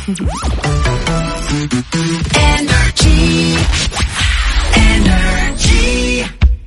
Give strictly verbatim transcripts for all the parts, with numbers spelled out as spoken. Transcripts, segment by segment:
Energy, energy.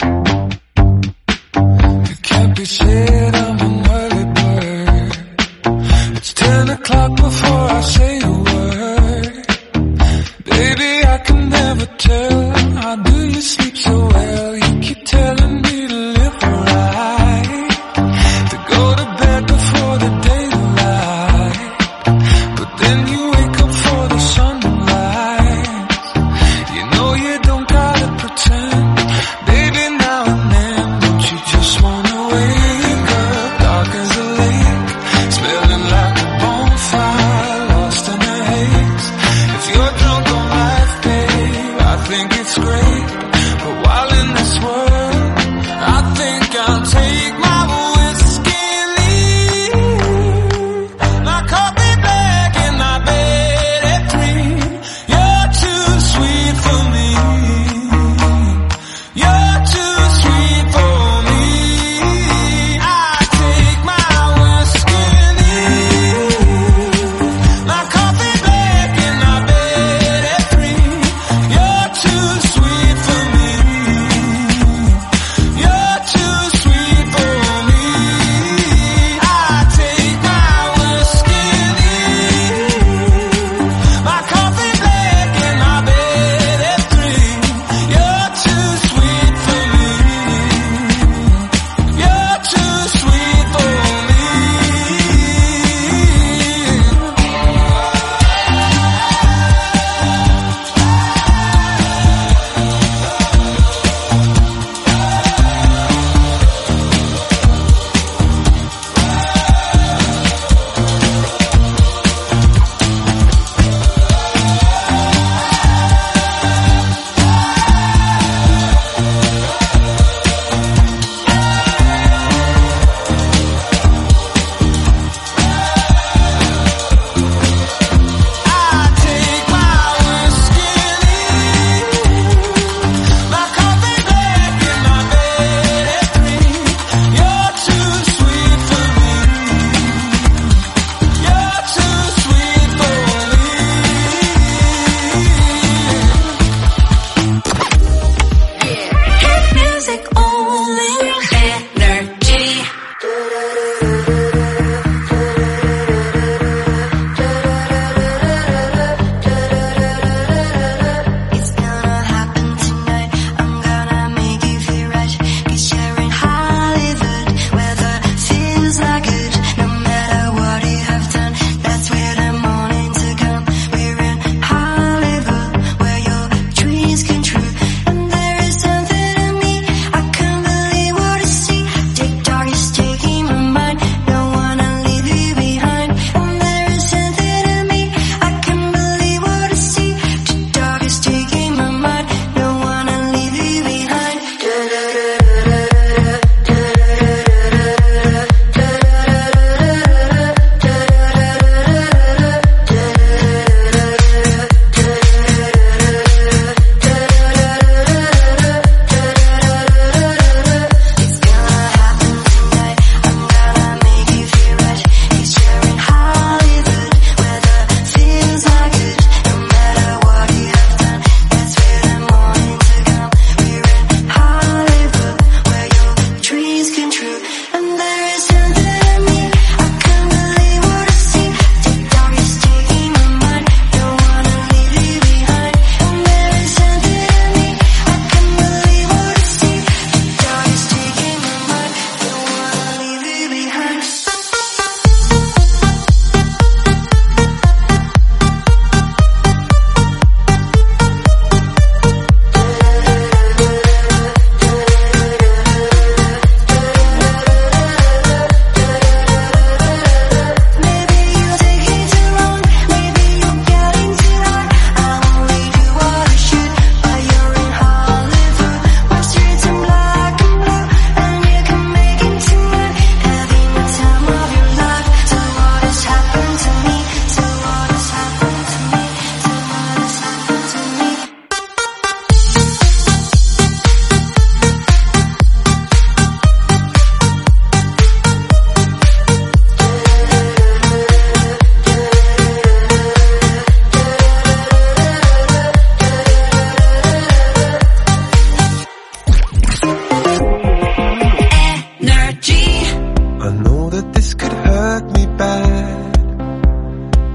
It can't be said I'm an early bird. It's ten o'clock before I say a word. Baby, I can never tell. How do you sleep so well? You keep telling me to live right, to go to bed before the daylight, but then you wake up for the sunrise. You know you don't gotta pretend, baby, now and then. Don't you just wanna wake up, dark as a lake, smelling like a bonfire, lost in a haze. If you're drunk on life, babe, I think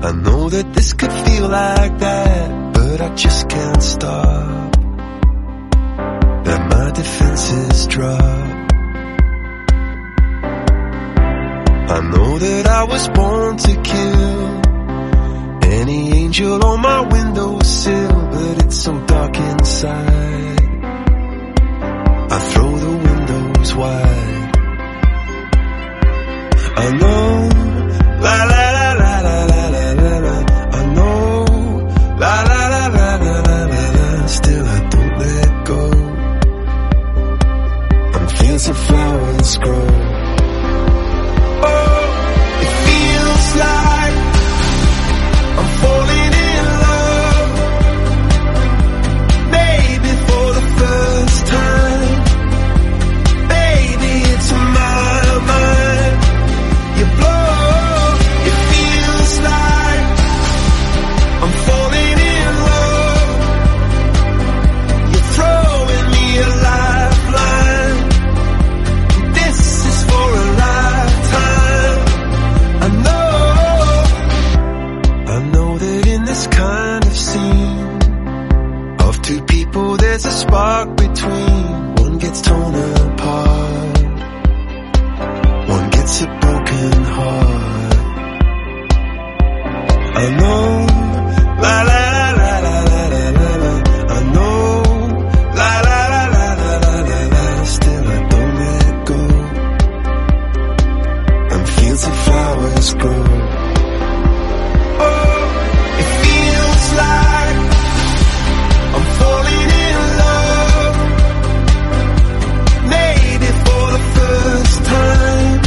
I know that this could feel like that, but I just can't stop. Let my defenses drop. I know that I was born to kill any angel on my windowsill, but it's so dark inside. I throw the windows wide. I know, la la la la la la la la la. I know, la la la la la la la la. Still I don't let go. I'm feeling some flowers grow. Oh, it feels like I'm falling in love, maybe for the first time. Baby, it's in my mind. You blow, it feels like I'm falling in love. You're throwing me a lifeline. This is for a lifetime. I know, I know that in this kind of scene of two people there's a spark between. One gets torn apart, one gets a broken heart. I know, la la la la la la la la. I know, la la la la la la la la. Still I don't let go. And fields of flowers grow. Oh, it feels like I'm falling in love, maybe for the first time.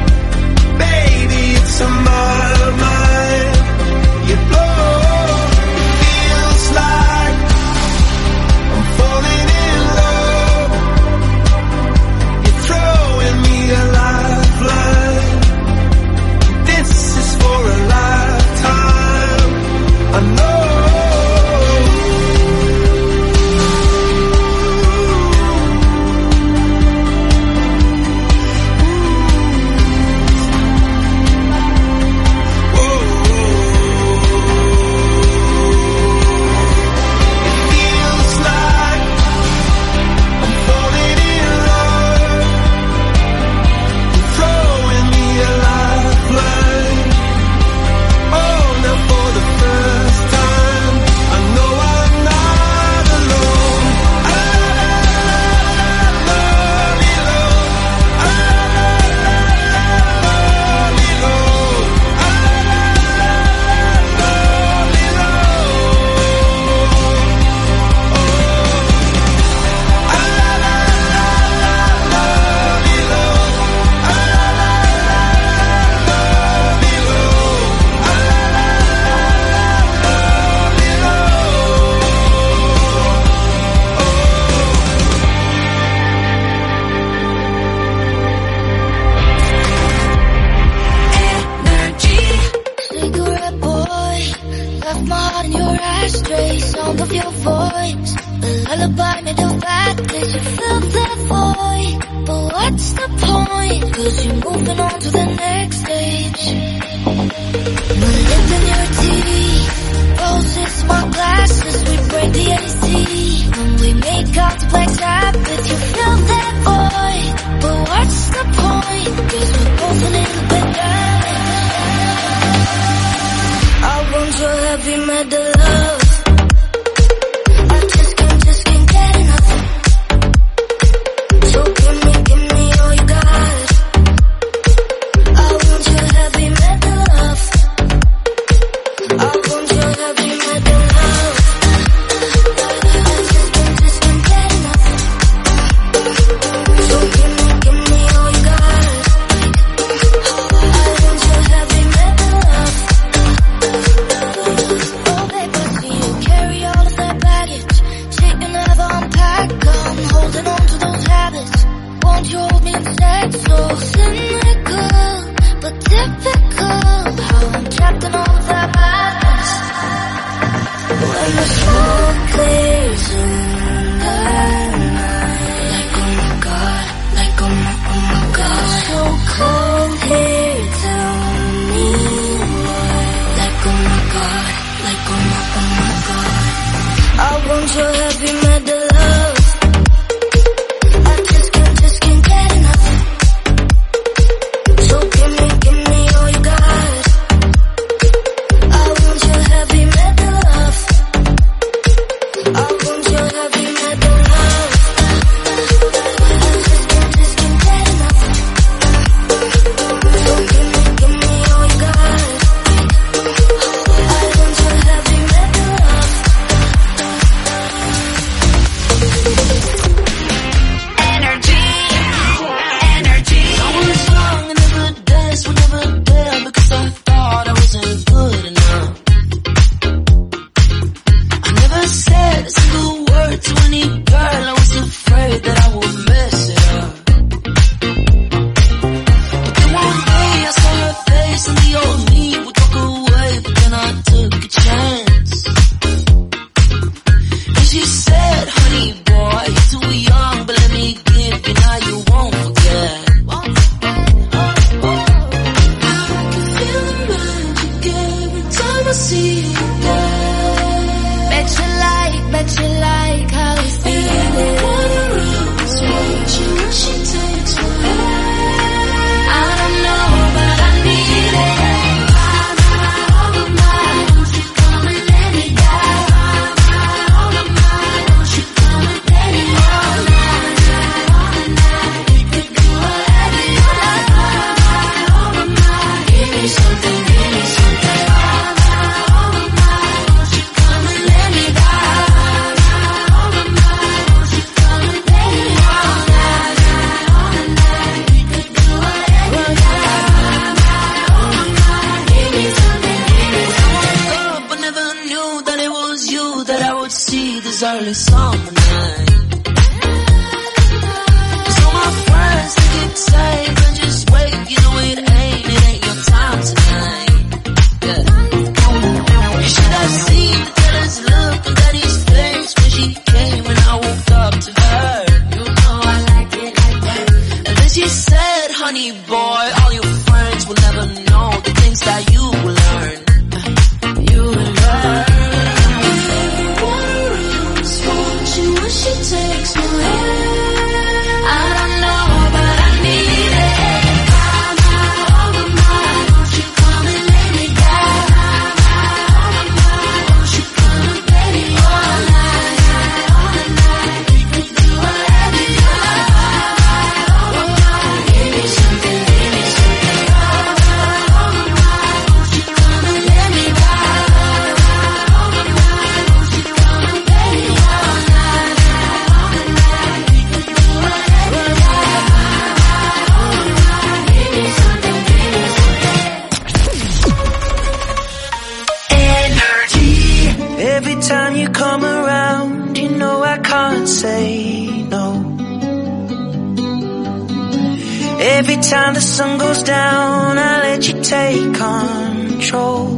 Baby, it's in my mind. You blow, it feels like I'm falling in love. You're throwing me a lifeline. This is for a lifetime. I know. But typical, how I'm trapped in all of that madness. I want your heavy metal love. I just can't, just can't get enough. So give me, give me all you got. I want your heavy metal love. I want your heavy metal love. I just can't, just can't get enough. So give me, give me all you got. I want your heavy metal love. Energy, energy. I was young and the good days were never there because I thought I wasn't good enough. I never said a single word to any girl. I was afraid that I would mess it up. But then one day I saw her face and the old me would walk away, but then I took a chance. And she said, honey boy, you're too young, but let me give you now you won't forget. I can feel the magic every time I see you again. Bet you like, bet you like how you feel it. Wanna run, so watch you when she takes my hand. I don't know, but I need it. All of mine, don't you come and let me down. All of mine, don't you come and let me all night, all night. We could do whatever you like. All of mine, give me something, give me something. All of mine, don't you come and let me down. All of mine, don't you come and let me all night, all night. We could do whatever you like. All of mine, give me something, give me something. I woke up, I never knew that it was you that I would see this early summer night. So my friends think it's safe and just wait, you know it ain't, it ain't your time tonight. Yeah. You should have seen the jealous look on Daddy's face when she came and I woke up to her. You know I like it like that. And then she said, honey boy, all your friends will never know the things that you will learn. You will learn. Watch you when she takes my hand. I don't know, but I need it. All of mine, don't you come and let me down. All of mine, don't you come and let me all night, all night. We could do whatever you like. All of mine, give me something, give me something. All of mine, don't you come and let me down. All of mine, don't you come and let me all night, all night. We could do whatever you like. All of mine, give me something, give me something. Energy. Every time you come around, you know I can't say no. Every time the sun goes down, I let you take control.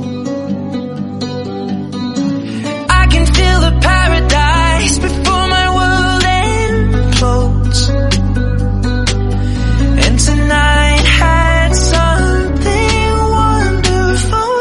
I can feel the paradise before my world implodes. And tonight had something wonderful.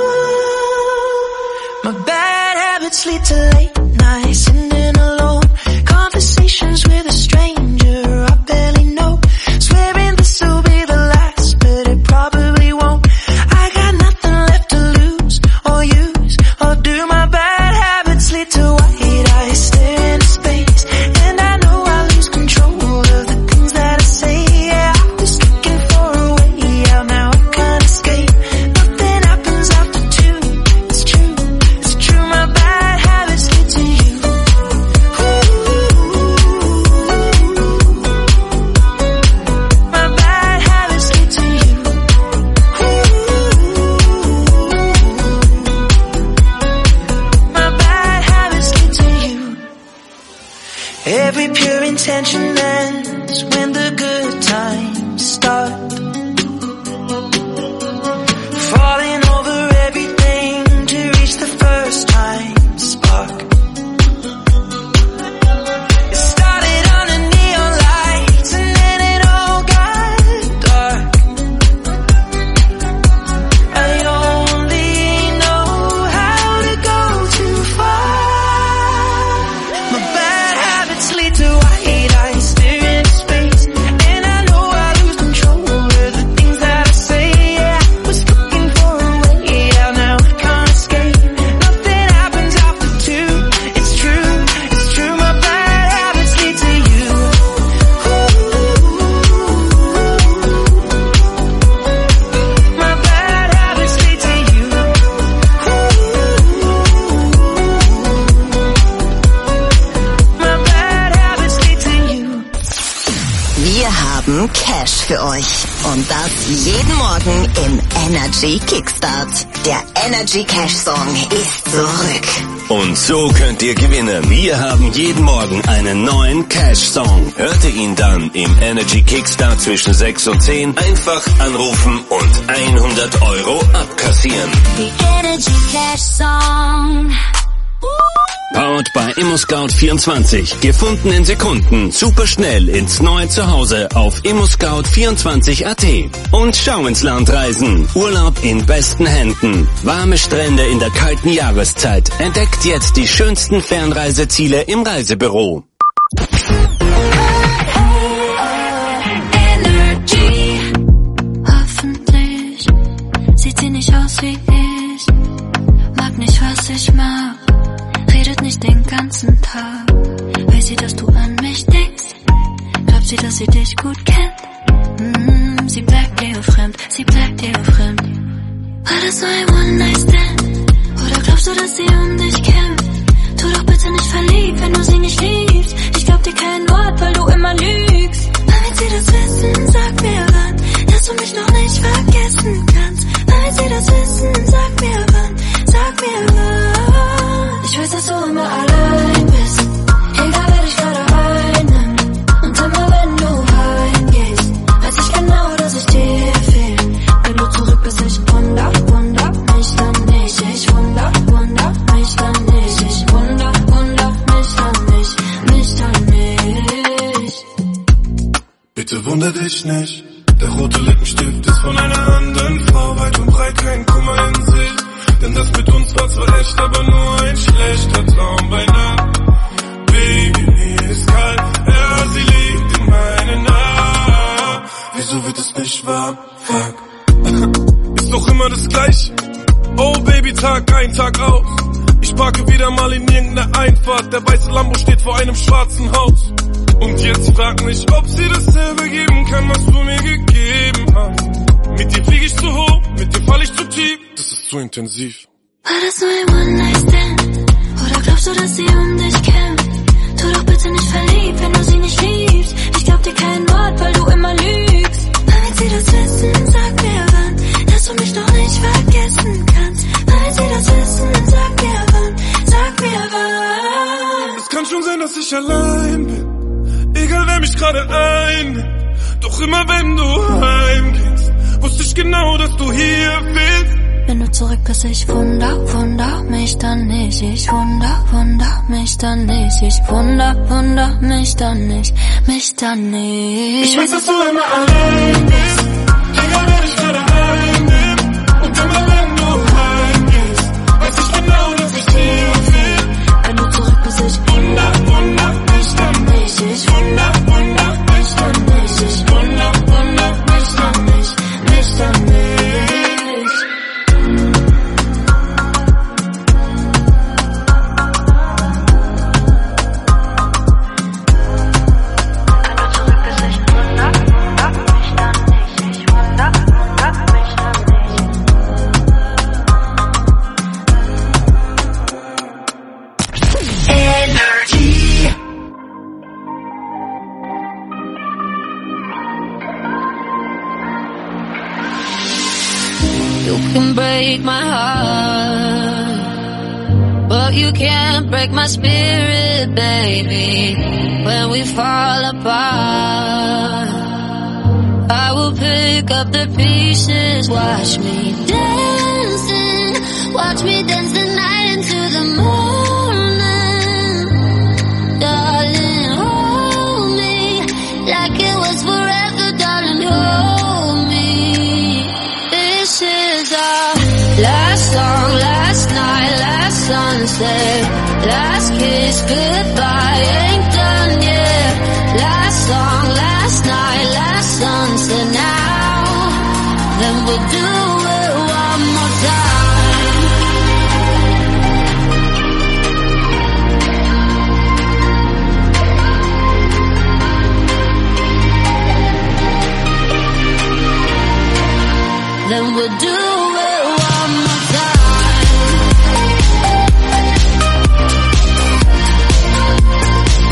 My bad habits lead to late nights, sitting alone. Conversations with a stranger I barely know. Swearing this will be the last, but it probably won't. I got nothing left to lose or use or do. My bad habits lead to white eyes staring into space, and I know I lose control of the things that I say. Yeah, I was looking for a way out, now I can't escape. Nothing happens after two. It's true, it's true. My bad habits lead to you. My bad habits lead to you. My bad habits lead to you. Every pure intention ends when the good times start. Falling over everything to reach the first time spark. It started under neon lights and then it all got dark. I only know how to go too Cash für euch. Und das jeden Morgen im Energy Kickstart. Der Energy Cash Song ist zurück. Und so könnt ihr gewinnen. Wir haben jeden Morgen einen neuen Cash-Song. Hört ihr ihn dann im Energy Kickstart zwischen sechs und zehn, einfach anrufen und hundert Euro abkassieren. The Energy Cash Song. Powered bei ImmoScout vierundzwanzig. Gefunden in Sekunden. Super schnell ins neue Zuhause auf immoscout vierundzwanzig punkt at. Und schau ins Land reisen. Urlaub in besten Händen. Warme Strände in der kalten Jahreszeit. Entdeckt jetzt die schönsten Fernreiseziele im Reisebüro. Energy. Hoffentlich sieht sie nicht aus wie ich. Mag nicht, was ich mag. Redet nicht den ganzen Tag. Weiß sie, dass du an mich denkst? Glaubt sie, dass sie dich gut kennt? Mm, sie bleibt dir fremd, sie bleibt dir fremd. War das so ein One-Night-Stand? Oder glaubst du, dass sie um dich kämpft? Tu doch bitte nicht verliebt, wenn du sie nicht liebst. Ich glaub dir kein Wort, weil du immer lügst. Wann wird sie das wissen? Sag mir wann, dass du mich noch nicht vergessen kannst. Wann wird sie das wissen? Sag mir wann, sag mir wann. Ich weiß, dass du immer allein bist, egal wer dich gerade einnimmt. Und immer wenn du heimgehst, weiß ich genau, dass ich dir fehl. Wenn du zurück bist, ich wunder, wunder mich dann nicht. Ich wunder, wunder mich dann nicht. Ich wunder, wunder mich dann nicht, mich dann nicht. Bitte wunder dich nicht, der rote Lippenstift ist von einer anderen Frau. Weit und breit kein Kummer in sich. Denn das mit uns war zwar echt, aber nur ein schlechter Traum bei Nacht. Baby, mir ist kalt, ja, sie liegt in meinen Armen. Wieso wird es nicht warm? Fuck. Ist doch immer das Gleiche. Oh Baby, Tag ein, Tag aus. Ich parke wieder mal in irgendeiner Einfahrt. Der weiße Lambo steht vor einem schwarzen Haus. Und jetzt frag mich, ob sie dasselbe geben kann, was du mir gegeben hast. Mit dir flieg ich zu hoch, mit dir fall ich zu tief. Das ist zu intensiv. War das nur ein One-Night-Stand? Oder glaubst du, dass sie um dich kämpft? Tu doch bitte nicht verliebt, wenn du sie nicht liebst. Ich glaub dir kein Wort, weil du immer lügst. Wann wird sie das wissen? Sag mir wann, dass du mich noch nicht vergessen kannst. Wann wird sie das wissen? Sag mir wann, sag mir wann. Es kann schon sein, dass ich allein bin, egal wer mich gerade einnimmt. Doch immer wenn du heimgehst, wusste ich genau, dass du hier bist. Wenn du zurück bist, ich wunder, wunder mich dann nicht. Ich wunder, wunder mich dann nicht. Ich wunder, wunder mich dann nicht, mich dann nicht. Ich weiß, dass du immer allein bist, egal wer dich gerade einnimmt. Und immer wenn du heimgehst, weiß ich genau, dass ich hier bin. Wenn du zurück bist, ich wunder, wunder mich dann nicht. Ich wunder, wunder mich dann nicht. Ich wunder, wunder mich dann nicht, mich dann nicht. You can break my heart, but you can't break my spirit, baby. When we fall apart, I will pick up the pieces. Watch me dancing, watch me dance the night into the morning. Darling, hold me like it was forever, darling, hold me. This is our last song, last night, last sunset, last kiss, goodbye, ain't done yet. Last song, last night, last sunset, now, then we'll do it one more time. Then we'll do it one more time.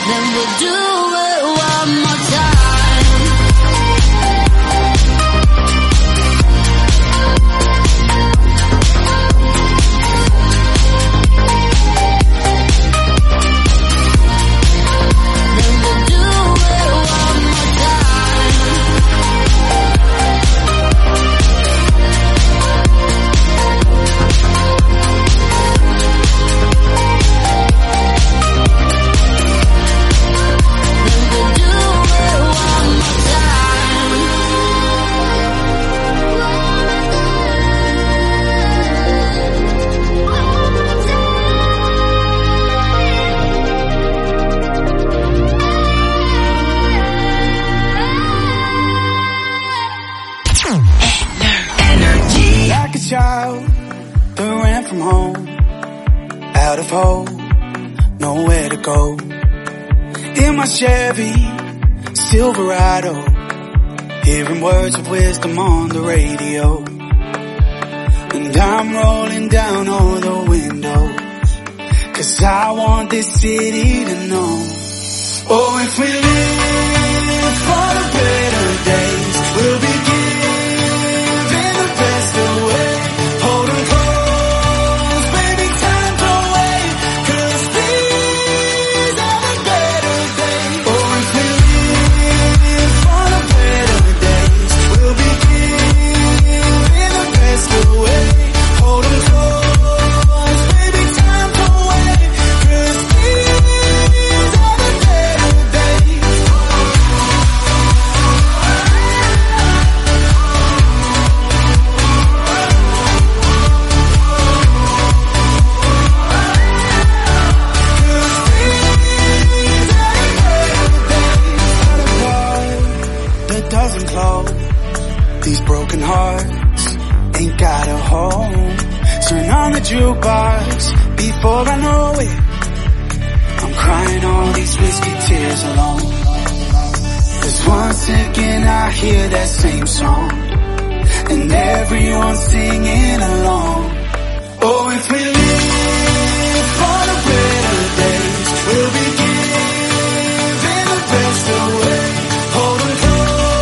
then we'll do it one more time. Child that ran from home, out of hope, nowhere to go. In my Chevy Silverado, hearing words of wisdom on the radio. And I'm rolling down all the windows, 'cause I want this city to know. Oh, if we live for the better days, we'll be giving the best away. These broken hearts ain't got a home. Turn on the jukebox before I know it. I'm crying all these whiskey tears alone. 'Cause once again I hear that same song, and everyone's singing along. Oh, if we live for the better days, we'll be giving the best away. Hold 'em close.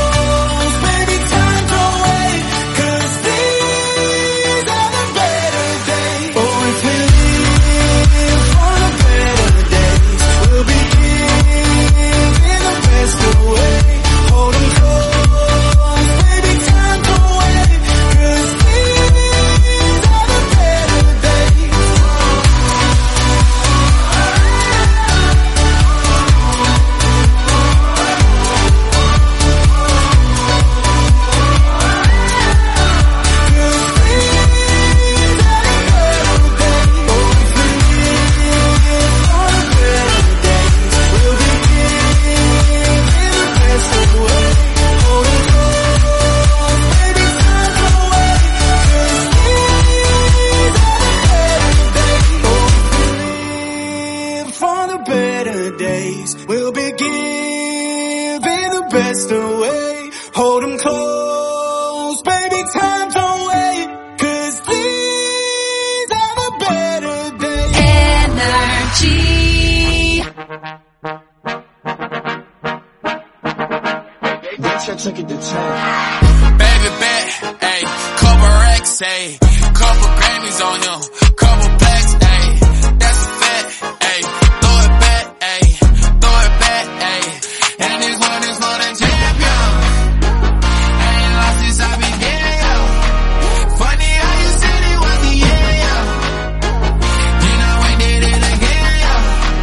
Took it to town. Baby bet, ayy, couple racks, ayy, couple Grammys on him, couple blacks, ayy, that's a fact, ayy, throw it back, ayy, throw it back, ayy, and this one is for the champion. I ain't lost since I began, yo. Funny how you said it was the year, yo. Then I went did it again, yo.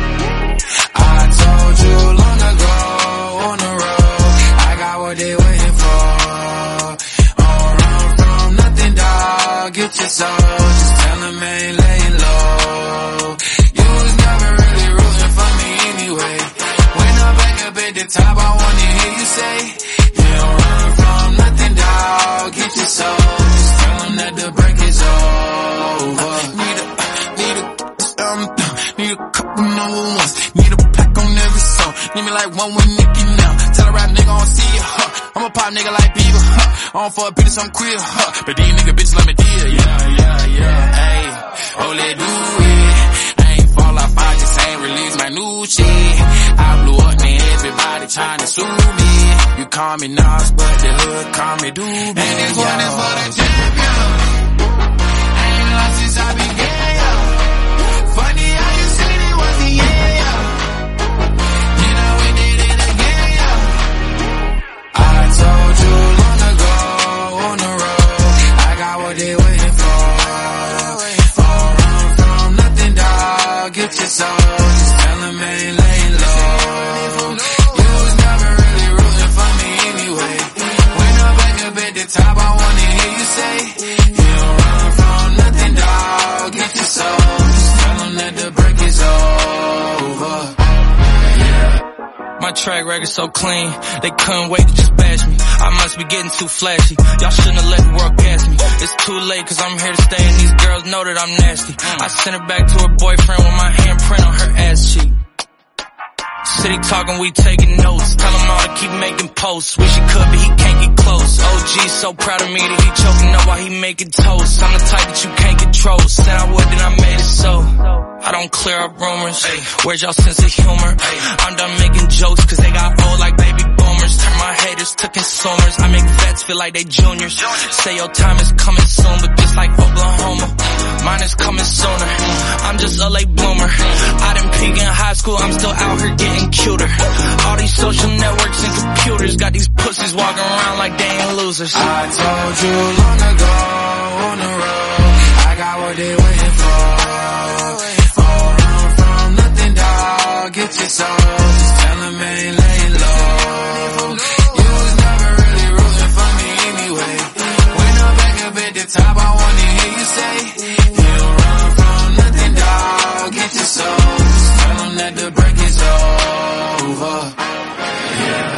I told you long ago on the road, I got what they waiting for. Don't run from nothing, dog. Get your soul. Just tell them I ain't laying low. You was never really rooting for me anyway. When I'm back up at the top, I wanna hear you say, you don't run from nothing, dog. Get your soul. Just tell them that the break is over. Need a, need a, um, need a couple number ones. Need a pack on every song. Need me like one with Nicki now. Tell a rap nigga I don't see you, huh. I'm a pop nigga like Bieber, huh. I don't fuck bitches, I'm queer, huh. But these nigga bitches let me deal, yeah, yeah, yeah, ayy. Oh, let do it. I ain't fall off, I just ain't release my new shit. I blew up and everybody trying to sue me. You call me Nas, but the hood call me Doobie. And this one is for the champion. I ain't lost since I began, yo. Funny how you said it was the end, yo. You know we did it again, yo. I told you long ago on the road, I got what they waiting for. All run from nothing, dog. Get your soul. Just tell them ain't laying low. You was never really rooting for me anyway. When I'm back up at the top, I wanna hear you say, you don't run from nothing, dog. Get your soul. Just tell them that the break is over. My track record's so clean, they couldn't wait to just bash me. I must be getting too flashy. Y'all shouldn't have let the world gas me. It's too late cause I'm here to stay and these girls know that I'm nasty. I sent her back to her boyfriend with my handprint on her ass cheek. City talking, we taking notes. Tell him all to keep making posts. Wish he could, but he can't get close. O G's so proud of me that he choking up while he making toast. I'm the type that you can't control. Said I would, then I made it so. I don't clear up rumors. Where's y'all sense of humor? I'm done making jokes cause they got old like baby boomers. Turn my haters to consumers. I make vets feel like they juniors. Say your time is coming soon, but just like Oklahoma, mine is coming sooner. I'm just a late bloomer. I didn't peak in high school, I'm still out here getting cuter. All these social networks and computers got these pussies walking around like they ain't losers. I told you long ago on the road, I got what they waiting for. All run from nothing, dog. Get your soul. Just tell them ain't laying low. You was never really rooting for me anyway. When I'm back up at the top, I wanna hear you say, you don't run from nothing, dog. Get your soul. Just tell them that the break is over. Yeah.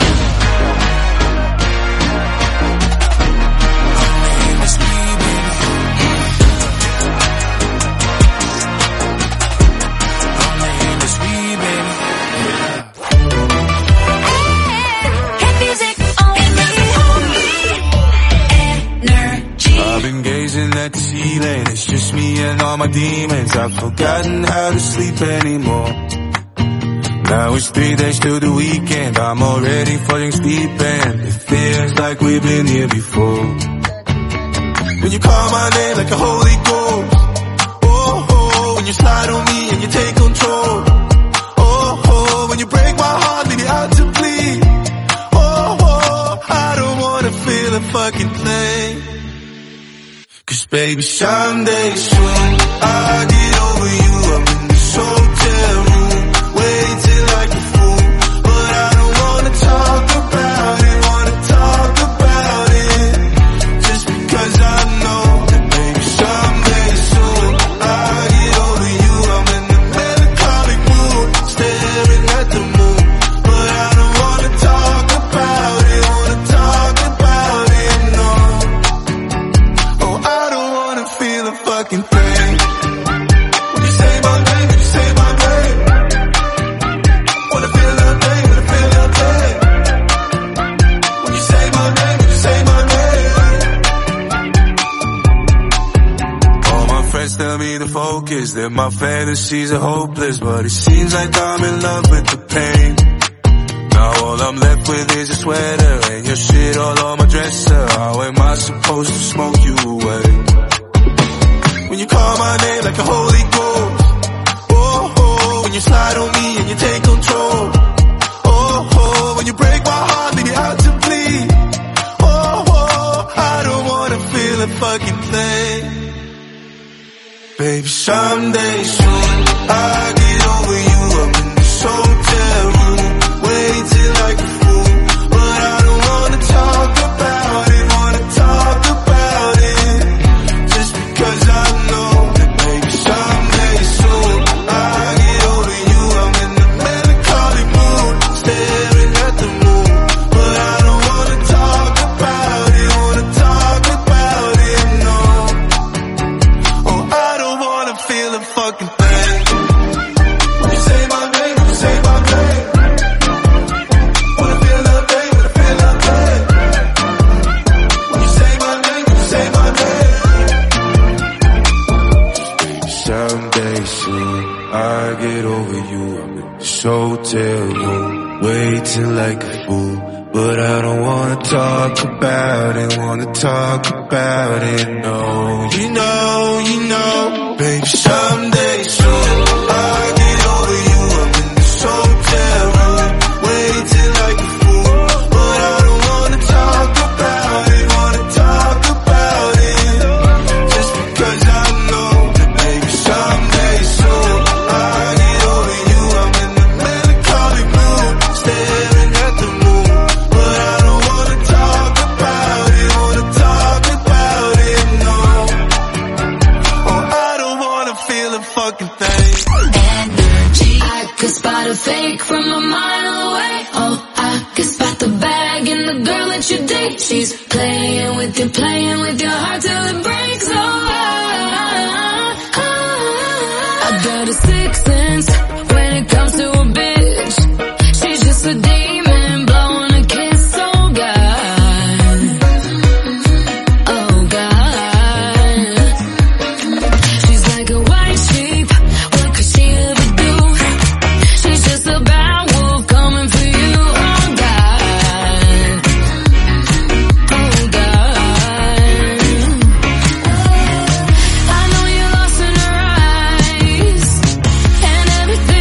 I've been gazing at the ceiling, it's just me and all my demons. I've forgotten how to sleep anymore. Now it's three days till the weekend, I'm already falling asleep and it feels like we've been here before. When you call my name like a holy ghost, oh, oh, when you slide on me and you take control, oh, oh, when you break my heart, leave me out to bleed, oh, oh, I don't wanna feel a fucking thing. Cause baby, someday soon I'll get over you. I'm in this hotel room, waiting like a fool, but I don't wanna talk about it, wanna talk about it, just because I know that baby, someday soon I'll get over you. I'm in the melancholic mood, staring at the moon, but I don't wanna talk about it, wanna talk about it, no. Oh, I don't wanna feel a fucking thing. When you say my name, when you say my name, wanna feel a thing, wanna feel a thing. When you say my name, when you say my name. All my friends tell me to focus, that my fantasies are hopeless, but it seems like I'm in love with the pain. Now all I'm left with is a sweater and your shit all on my dresser. How am I supposed to smoke you away? When you call my name like a holy ghost, oh, oh, when you slide on me and you take control, oh, oh, when you break my heart, leave me out to bleed, oh, oh, I don't wanna feel a fucking thing. Baby, someday soon I'll get over you. I'm in this hotel room, waiting like a fool, but I don't wanna talk about it, wanna talk about it, just because I know that maybe someday soon I'll get over you. I'm in the melancholic mood, staring at the moon, but I don't wanna talk about it, wanna talk about it, no. Oh, I don't wanna feel a fucking thing. When you say hotel room, waiting like a fool. But I don't wanna talk about it, wanna talk about it, no. You know, you know, baby, someday soon I'll get over you. I'm in this hotel room, waiting like a fool. But I don't wanna talk about it, wanna talk about it, just because I know that baby, someday soon I'll get over you. I'm in the melancholy mood, staring at the moon. But I don't wanna talk about it, wanna talk about it, no. Oh, I don't wanna feel a fucking thing. Energy, I could spot a fake from a mile away. Oh, I could spot the bag in the girl that you date. She's playing with you, playing with your heart till it breaks. Oh, I, I, I got a sixth sense when it comes to a bitch. She's just a demon blowing a kiss. Oh God, oh God. She's like a white sheep. What could she ever do? She's just a bad wolf coming for you. Oh God, oh God. I know you're lost in her eyes, and everything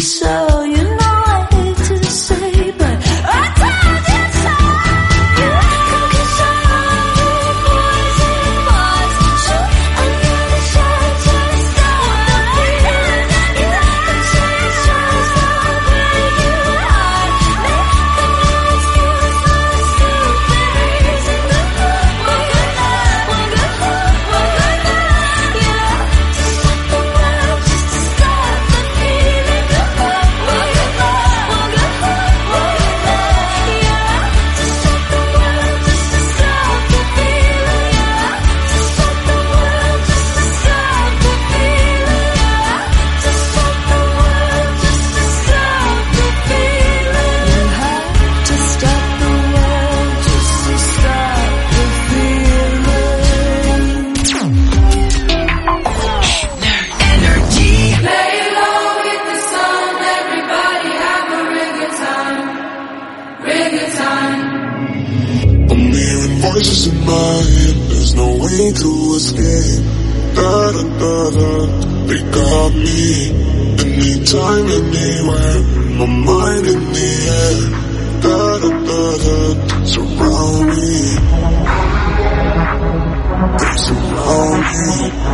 so. You know I hate to say, but I told you so. Come kiss all the boys and boys. So I'm gonna shout to stop the feeling. Yeah, come say it's just the way you are. Make no excuse for the stupid reason. One good night, one good night, one good night. Yeah, to stop the world, just to stop the feeling. One good night, one good night, one good night. Yeah, to stop the world, just to stop the feeling. Yeah, to stop the world, just to stop the feeling. Yeah, to stop the world, just to stop the feeling. You have to stop the world just to stop the feeling. Energy. Lay low with the sun, everybody have a real good time, real good time. I'm hearing voices in my head, there's no way to escape. Da da da da, they got me. Anytime, anywhere, my mind in the air. Da da da da, surround me. They surround me.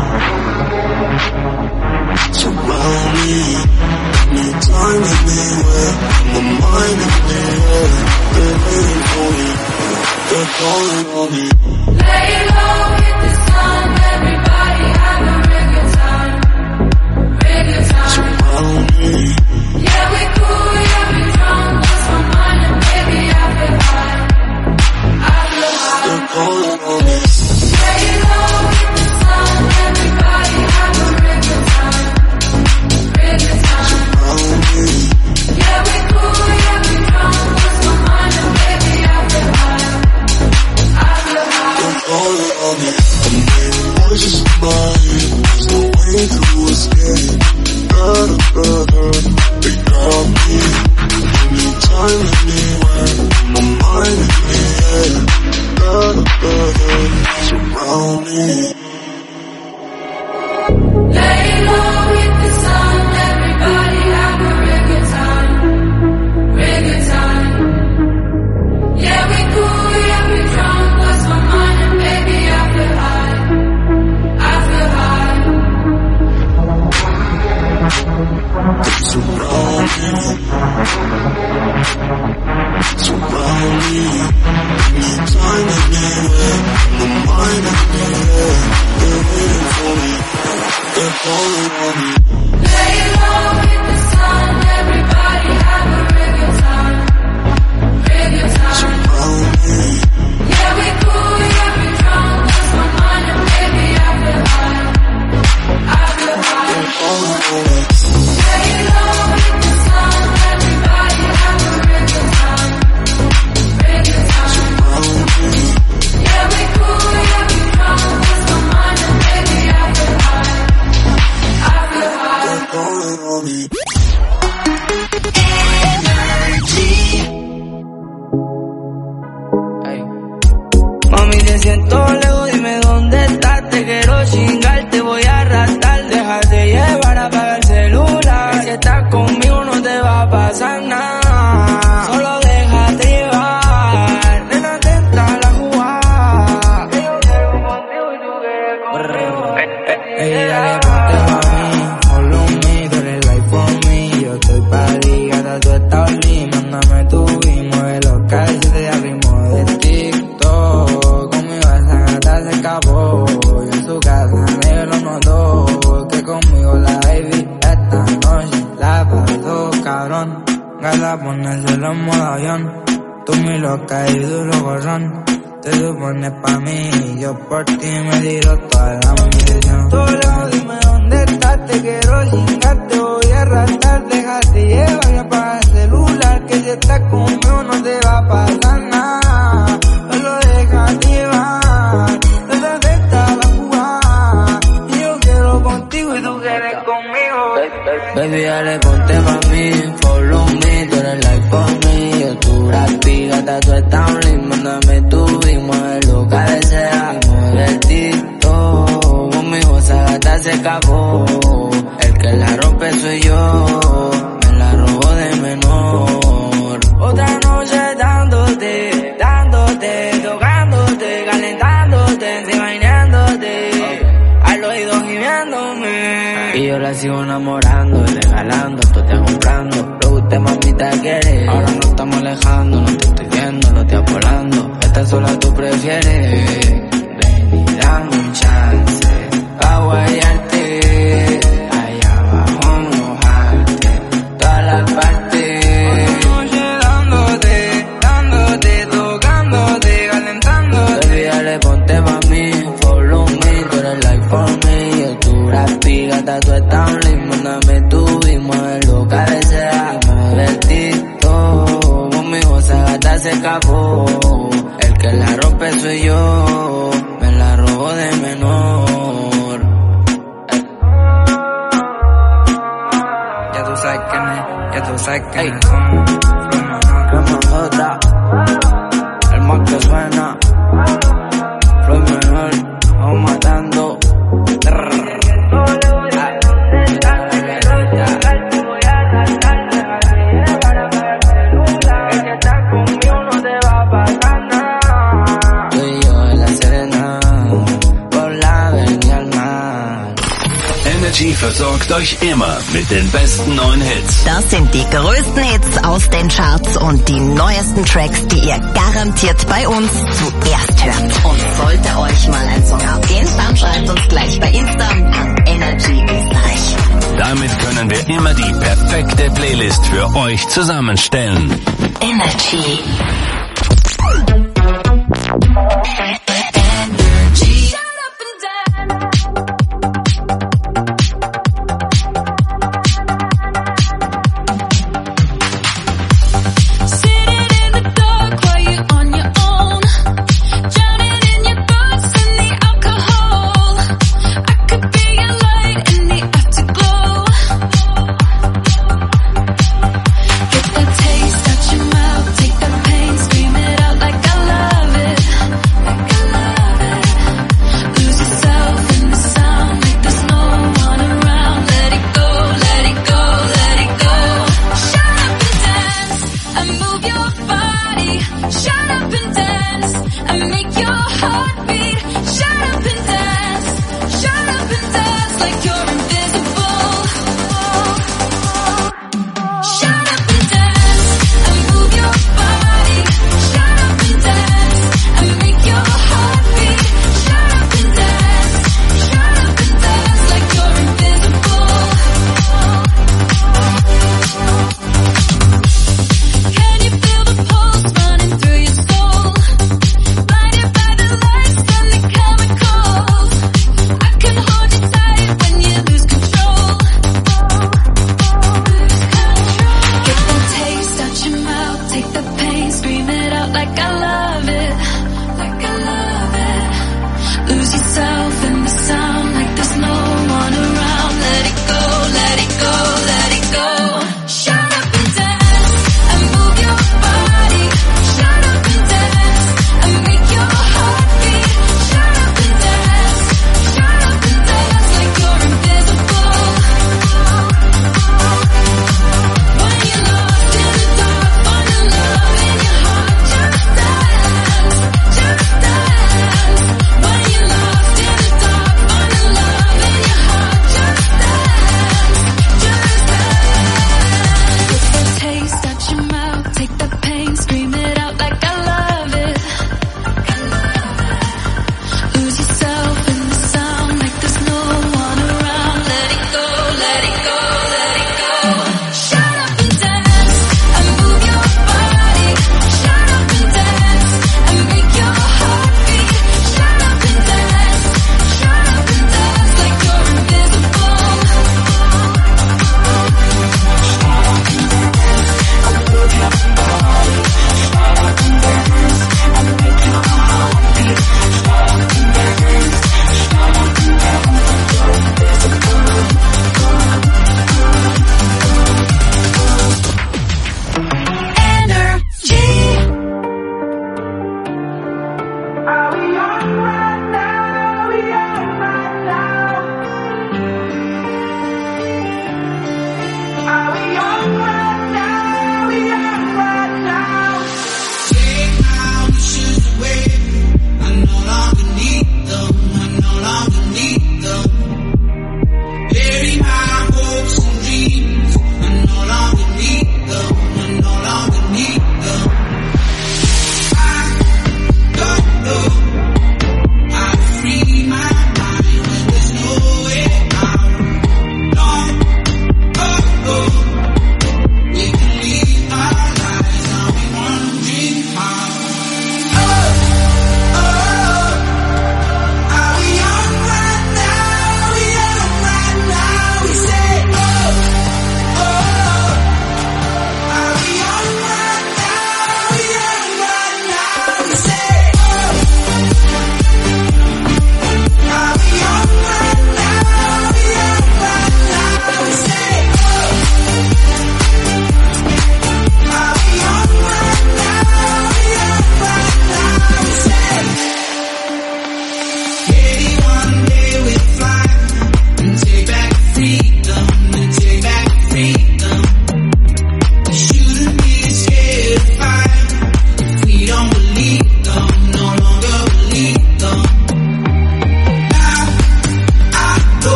Surround me. Anytime, anywhere, my mind in the air. They're waiting for me. They're calling on me. Lay low with the sun, everybody have a real good time, real good time. Surround me. Yeah, we cool, yeah, we drunk, lost my mind and baby I feel high, I feel high. They're calling on me. Lay low with the sun, everybody have a real good time, real good time. Surround me. Yeah, we cool, yeah, we drunk, lost my mind and baby I feel high, I feel high. They're calling on me. I'm hearing voices in my head, there's no way to escape. Da da da da, they got me. Anytime, anywhere, my mind in the air. Da da da da, surround me. Lay low with the sun, everybody have a real good time, real good time. Yeah, we cool, yeah, we drunk, lost my mind and baby I feel high, I feel high. They surround me. Surround me. Anytime, anywhere, my mind in the air. They're waiting for me. They're calling on me. Lay low with the sun, everybody have a real good time, real good time. Surround me. Yeah, we cool, yeah, we drunk, lost my mind and baby I feel high, I feel high. They're calling on me. Lay low with the sun, everybody have a real good time, real good time. Surround me. Yeah, we cool, yeah, we drunk, lost my mind and baby I feel high, I feel high. They're calling on me. Mami, te siento lejos, dime dónde estás. Te quiero chingar, te voy a arrastrar. Déjate llevar, apaga el celular. Si estás conmigo no te va a pasar nada. Solo déjate llevar. Nena, atenta a la jugada. Que yo quiero contigo y tú quieres conmigo. Ey, dale, ponte pa' mí. Follow me, tú eres like for me. Yo estoy pa' ti, gata, tú estás lit. Mándame tu y mueve los calles de ritmo de TikTok. Conmigo esa gata se escapó. Y en su casa negro notó que conmigo la baby esta noche la pasó cabrón. Gata, ponérselo en modo avión. Tú mi loca y duro gorrón. Te supones pa' mí y yo por ti me tiro toda la munición. Solo dime dónde estás, te quiero chingar, te voy a arrastrar. Déjate llevar y apaga el celular, que si estás conmigo no te va a pasar nada. Solo déjate llevar, no te afecta la jugada. Y yo quiero contigo y tú quieres conmigo. Baby, dale, ponte pa' mí, follow me, tú eres like for me. Yo tu Brad Pitt, gata, tú estás lit, mándame tu y mueve lo que deseas. Mueve el TikTok, conmigo esa gata se escapó. El que la rompe soy yo, me la y yo la sigo enamorando y regalando, tú te comprando. Lo que usted mamita quiere. Ahora nos estamos alejando, no te estoy viendo, lo estoy apolando. Esta sola tú prefieres. Ven y dame un chance pa' guayarte. Allá abajo mojarte todas las partes. Noche dándote, dándote, tocándote, calentándote. Baby, dale, ponte pa' mí, follow me, tú eres like for me. Yo tu rapi, gata, tú estás un limbo. Mándame tu ritmo, es lo que deseamos de ti. Todo conmigo esa gata se escapó. El que la rompe soy yo, me la robo de menor. Ya tú sabes quién es, ya tú sabes quién es. Flow otra, el más que suena. Flow menor, vamos matando. Energy versorgt euch immer mit den besten neuen Hits. Das sind die größten Hits aus den Charts und die neuesten Tracks, die ihr garantiert bei uns zuerst hört. Und sollte euch mal ein Song abgehen, dann schreibt uns gleich bei Insta an Energy Österreich. Damit können wir immer die perfekte Playlist für euch zusammenstellen. Energy. Get the taste out your mouth, take the pain,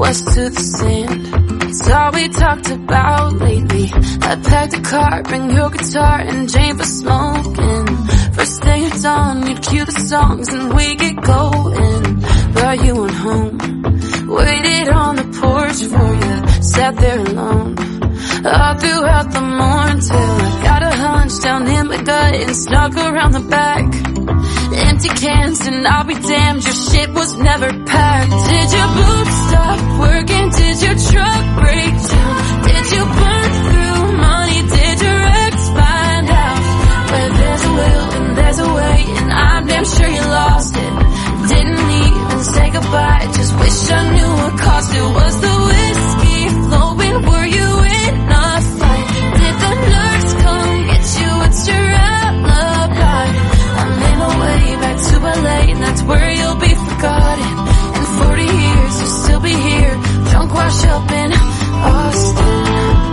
west to the sand. It's all we talked about lately. I packed a car, bring your guitar and Jane for smoking. First thing at dawn, you'd cue the songs and we get going. But you went home, waited on the porch for you, sat there alone all throughout the morning till I got a hunch down in my gut and snuck around the back. Empty cans and I'll be damned, your shit was never packed. Did your boots stop working? Did your truck break down? Did you burn through money? Did your ex find out? Where there's a will and there's a way, and I'm damn sure you lost it. Didn't even say goodbye, just wish I knew what cost it. Was the whiskey flowing? Were you in a fight? Did the nurse come get you? What's your alibi? I made my way back to L A, and that's where you'll be forgotten. In forty years you'll still be here, drunk washed up in Austin.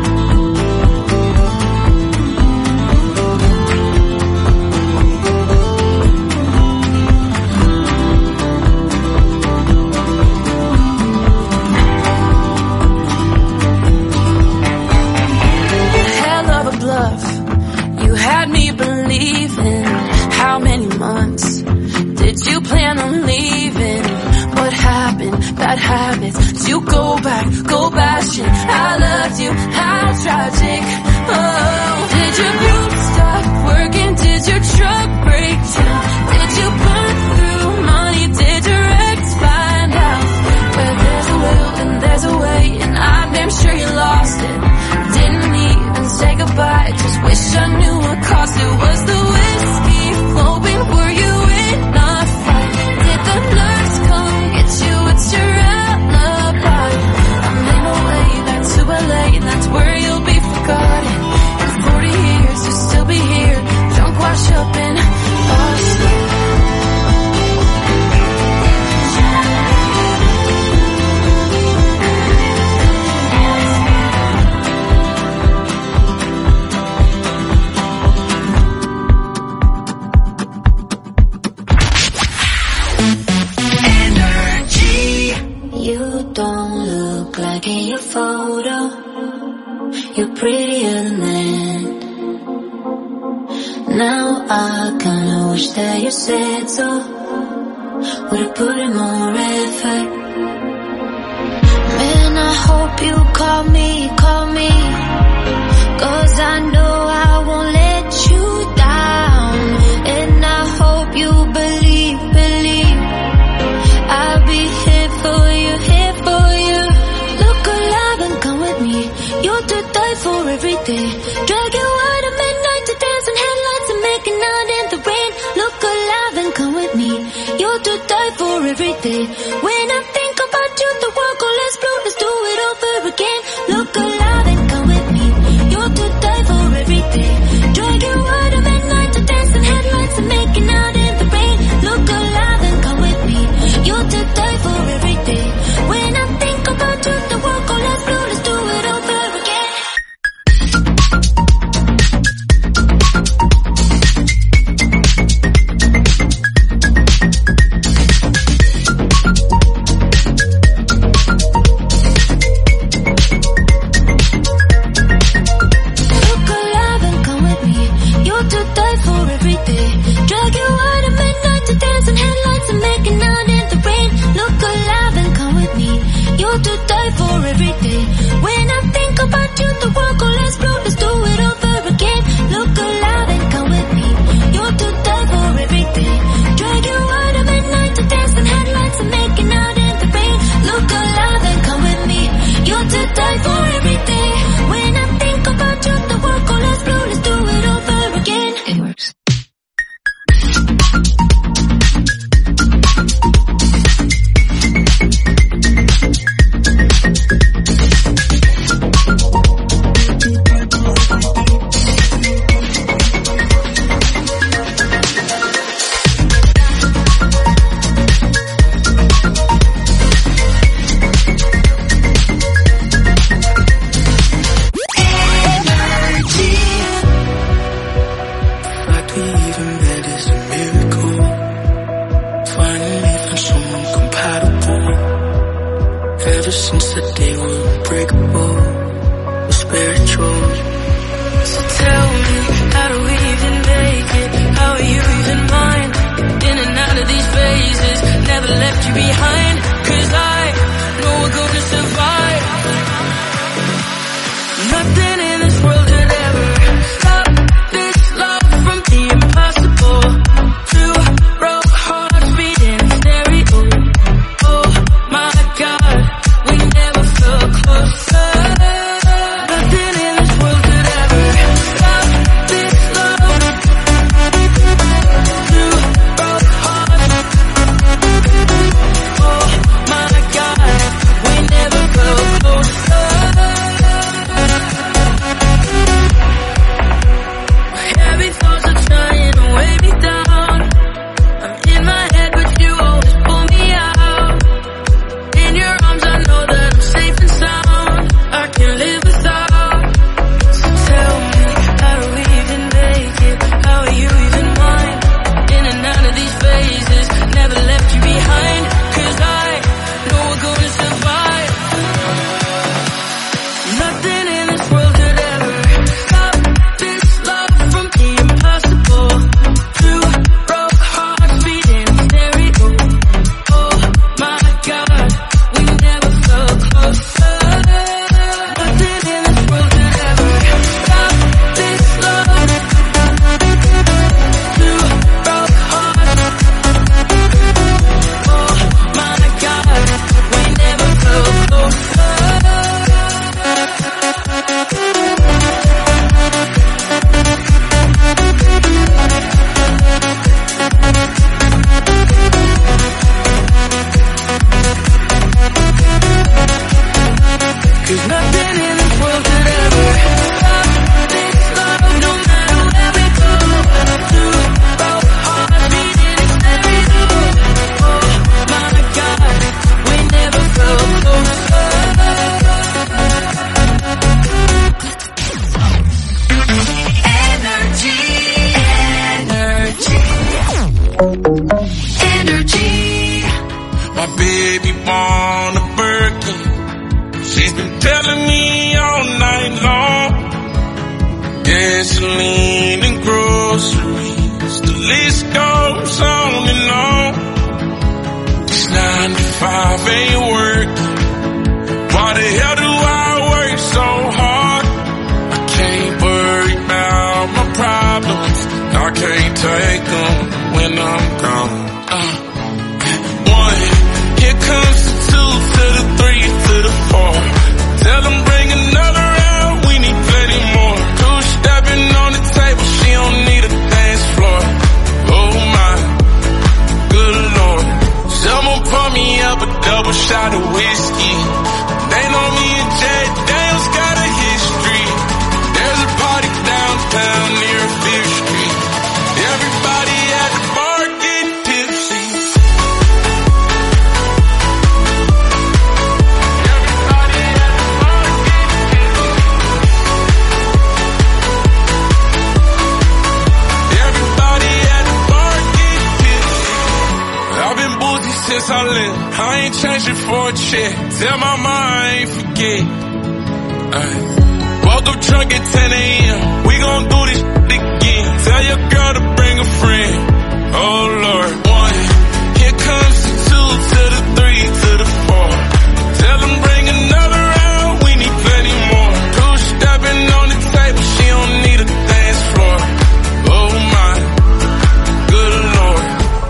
You had me believing. How many months did you plan on leaving? What happened? Bad habits. Did you go back, go bashing? I loved you, how tragic. Oh, did your boots stop working? Did your truck break down? Did you burn through money? Did your ex find out? Where there's a will and there's a way, and I'm damn sure you lost it. Didn't even say goodbye, just wish I knew what cost it. Was the whiskey flowing? Were you in a fight? Did the nurse come get you? What's your alibi? I made my way back to L A, and that's where you'll be forgotten. In forty years you'll still be here, drunk washed up in Austin. You don't look like in your photo. You're prettier than that. Now I kinda wish that you said so. Would've put in more effort. Man, I hope you call me, call me, 'cause I know I won't let you down. And I hope you believe, believe I'll be here for you, here for you. Look alive and come with me. You're to die for every day. Drag you out at midnight to dance in headlights and making out in the rain. Look alive and come with me. You're to die for every day. When I think about you, the world goes less blue. Let's do it over again. Look alive and come with me. You're to die for every day. Drag you out at midnight to dance in headlights and making out in the rain. Look alive and come with me. You're to die for every day. When I think about you, the world goes less blue. Let's do it over again. Look alive and come with me. You're to die for every day. Drag you out at midnight to dance in headlights and making out in the rain. Look alive and come with me. You're to die for every day. When I think about you, the world goes less blue. Let's do it over again. Look alive and come with me. You're to die for every day. Drag you out at midnight to dance in headlights and making out in the rain. Look alive and come with me. You're to die for every day. When I think about you, the world goes less blue. Let's do it over again. It works. Energy. My baby born a Birkin. She's been telling me all night long. Gasoline and groceries, the list goes on and on. This nine to five ain't working. Why the hell do I work so hard? I can't worry about my problems. I can't take them when I'm gone. Uh, one, here comes the two to the three to the four. Tell them bring another round, we need plenty more. Two stepping on the table, she don't need a dance floor. Oh my, good lord. Someone pour me up a double shot of whiskey. They know me and Jay Daniels got a history. There's a party downtown near Fifth Street. Everybody at the bar getting tipsy. Everybody at the bar getting tipsy. Everybody at the bar getting tipsy. I've been boozy since I left. I ain't changing for a check. Tell my mom I ain't forget. Ay. Woke up drunk at ten a.m. We gon' do this again. Tell your girl to bring a friend. Oh Lord. One, here comes the two to the three to the four. Tell them bring another round, we need plenty more. Two stepping on the table, she don't need a dance floor. Oh my, good lord.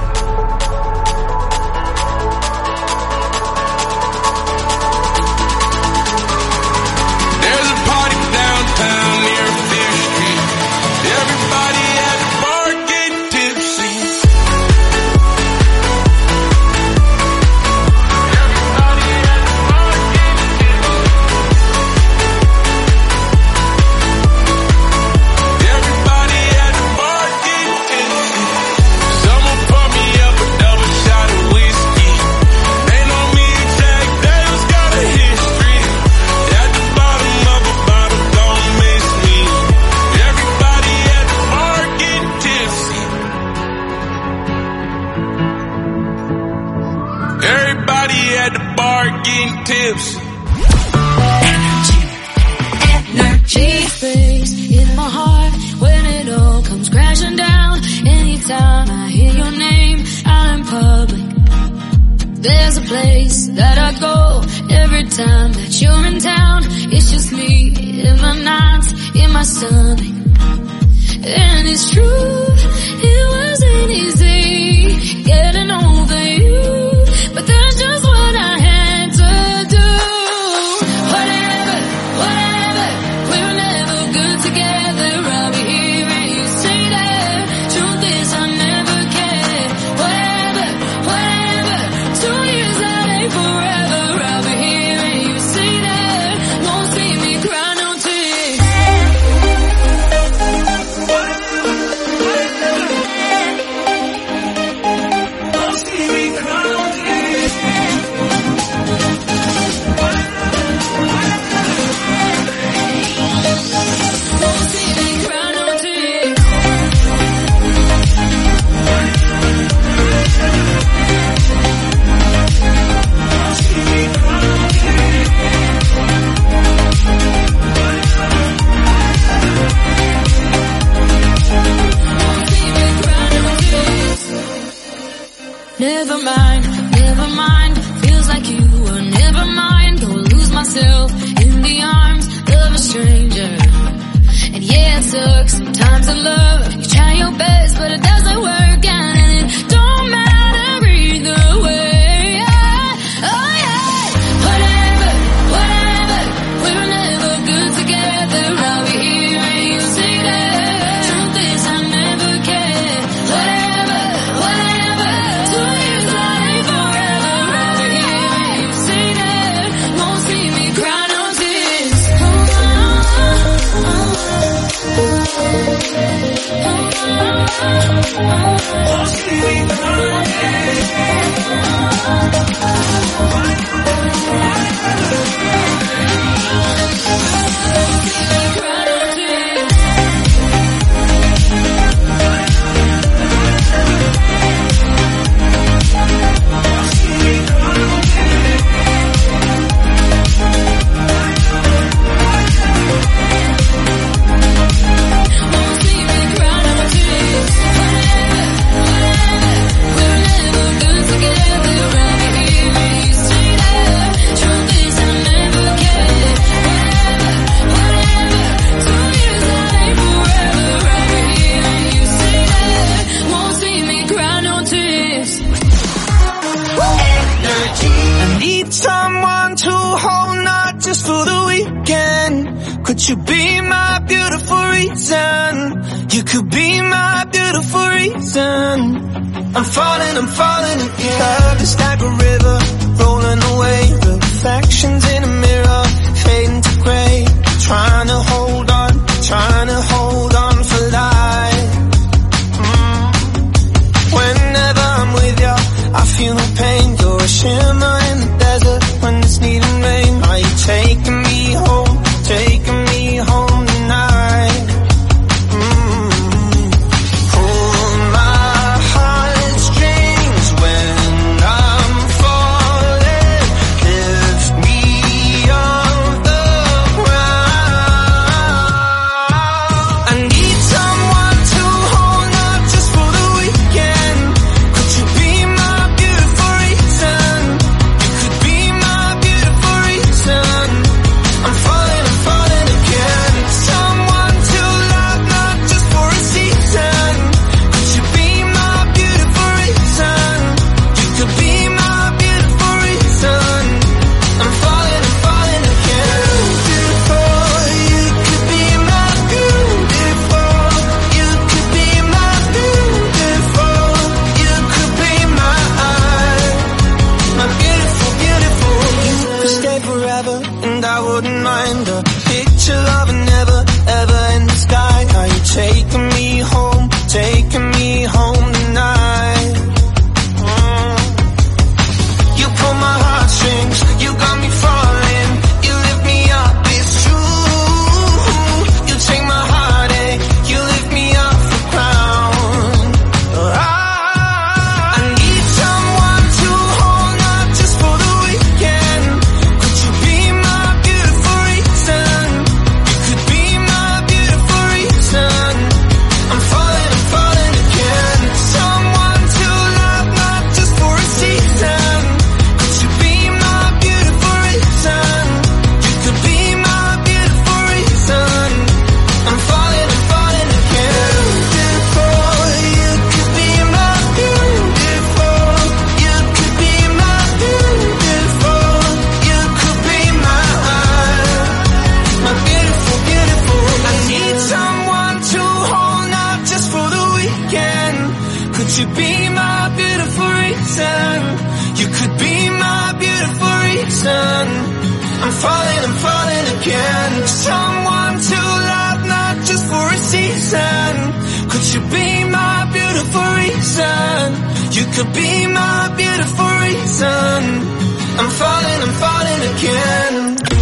There's a party downtown near Fifth Street. Everybody at the bar getting tipsy. Everybody at the bar getting tipsy. Everybody at the bar getting tipsy. Someone pour me up a double shot of whiskey. They know me and Jack Daniels got a history. At the bottom of a bottle, don't miss me. Everybody at the bar getting tipsy. Everybody at the bar getting tipsy. Energy space in my heart when it all comes crashing down. Anytime I hear your name out in public, there's a place that I go every time that you're in town. It's just me in my nights, in my stomach. And it's true, it wasn't easy getting over you, but that's just what I had to do. Whatever, whatever, we were never good together. I'll be here and you say that. Truth is I never cared. Whatever, whatever, two years that ain't forever. I'll be here and you say that. Won't see me cry no tears. Won't see me cry no tears. Won't see me cry no tears. Won't see me cry no tears. Won't see me cry no tears. Never mind, never mind. Feels like you were never mind. Go lose myself in the arms of a stranger. And yeah, it sucks sometimes to love. You try your best, but it doesn't work out, and it don't matter either way. Oh yeah, whatever, whatever. We were never good together. I'll be here and you say that. Truth is I never cared. Whatever, whatever. Two years that ain't forever. I'll be here and you say that. Won't see me cry no tears. Oh, oh, oh, oh. Won't see me cry no tears. you be my beautiful reason? You could be my beautiful reason. I'm falling, I'm falling again. Love is like a river, rolling away. Reflections in a mirror, fading to grey. Trying to hold on, trying to hold on for life. Mm. Whenever I'm with you, I feel no pain. You're a shimmer in the desert when it's needing rain. Are you taking me home, taking me home tonight? Mm. Pull my heartstrings when I'm falling. Lift me off the ground. I need someone to hold, not just for the weekend. Could you be my beautiful reason? You could be my beautiful reason. I'm falling, I'm falling again. Someone to love, not just for a season. Could you be my beautiful reason? You could be my beautiful reason. I'm falling, I'm falling again. Beautiful, you could be my beautiful. You could be my beautiful. You could be my, my beautiful, beautiful. You could stay forever and I wouldn't mind a picture of a never, ever in the sky. Are you taking me home, taking me home tonight? Mm. You pull my heartstrings, you got me falling. You lift me up, it's true. You take my heartache, you lift me off the ground. I, I need someone to hold, not just for the weekend. Could you be my beautiful reason? You could be my beautiful reason. I'm falling, I'm falling again. Someone to love, not just for a season. Could you be my beautiful reason? You could be my beautiful reason. I'm falling, I'm falling again. Beautiful, you could be my beautiful. You could be my beautiful. You could be my, my beautiful, beautiful. I need someone to hold, not just for the weekend. Could you be my beautiful reason? You could be my beautiful reason. I'm falling, I'm falling again. Someone to love, not just for a season. Could you be my beautiful reason? You could be my beautiful reason. I'm falling, I'm falling again.